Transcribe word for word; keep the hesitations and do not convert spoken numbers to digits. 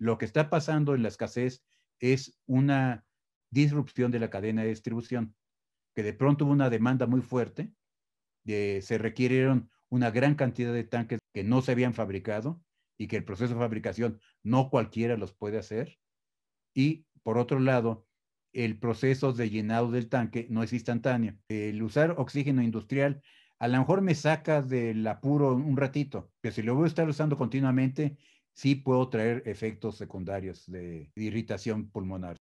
Lo que está pasando en la escasez es una disrupción de la cadena de distribución, que de pronto hubo una demanda muy fuerte, de, se requirieron una gran cantidad de tanques que no se habían fabricado y que el proceso de fabricación no cualquiera los puede hacer. Y por otro lado, el proceso de llenado del tanque no es instantáneo. El usar oxígeno industrial a lo mejor me saca del apuro un ratito, pero si lo voy a estar usando continuamente, sí puedo traer efectos secundarios de irritación pulmonar.